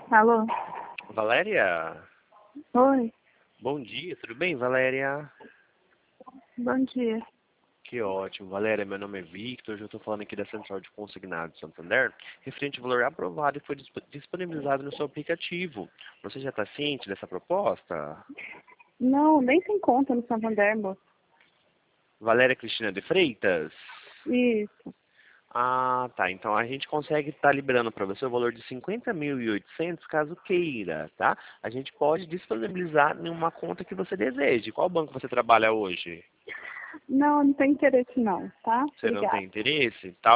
Alô? Valéria? Oi, Bom dia, tudo bem, Valéria? bom dia. Que ótimo, Valéria, meu nome é Victor, eu estou falando aqui da Central de Consignado de Santander, referente ao valor aprovado e foi disponibilizado no seu aplicativo. Você já está ciente dessa proposta? Não, nem sem conta no Santander, moço. Valéria Cristina de Freitas? Isso. Ah, tá. Então a gente consegue estar liberando para você o valor de 50.800 caso queira, tá? A gente pode disponibilizar em uma conta que você deseje. Qual banco você trabalha hoje? Não, não tem interesse não, tá? Você não Obrigada. tem interesse? Tá